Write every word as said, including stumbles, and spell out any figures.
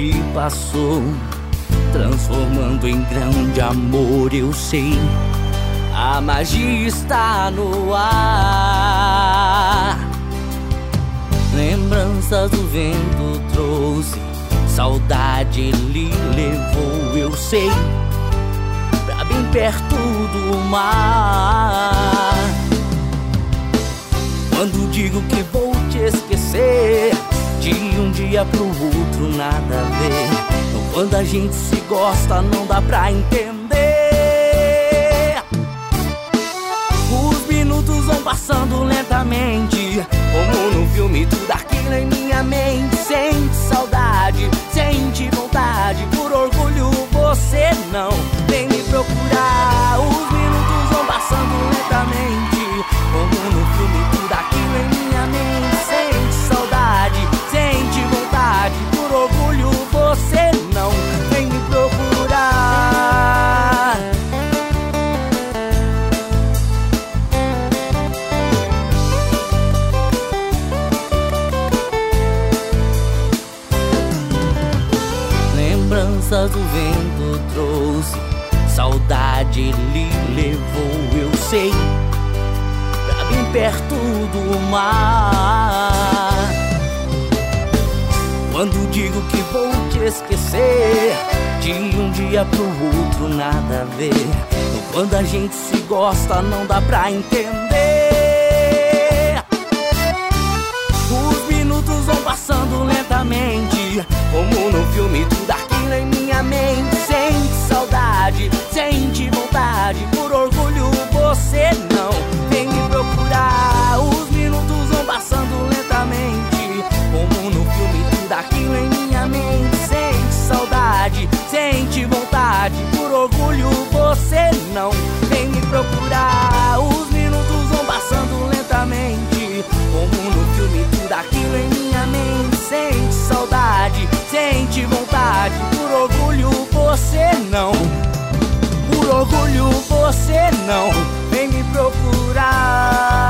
que passou, transformando em grande amor, eu sei. A magia está no ar. Lembranças do vento trouxe, saudade lhe levou, eu sei, pra bem perto do mar. Quando digo que vou te esquecer, de um dia pro outro nada a ver. Quando a gente se gosta não dá pra entender. Os minutos vão passando lentamente, como no filme, tudo aquilo em minha mente. Sente saudade, sente vontade, por orgulho você não vem me procurar. Os minutos vão passando lentamente, como no filme, tudo aquilo em minha mente. Sente saudade, sente vontade, por orgulho você não vem me procurar. Lembranças do vento trouxe, saudade lhe levou, eu sei, pra bem perto do mar. Quando digo que vou te esquecer, de um dia pro outro nada a ver. Quando a gente se gosta não dá pra entender. Os minutos vão passando lentamente, como no filme, tudo aquilo em minha mente. Sente saudade, sente vontade, por orgulho você não vem me procurar. Os minutos vão passando lentamente, como no filme, tudo aquilo em minha mente. Sente saudade, sente vontade, por orgulho você não vem me procurar. Os minutos vão passando lentamente, como no filme, tudo aquilo em minha mente. Sente saudade, sente vontade, por orgulho você não, por orgulho você não vem me procurar.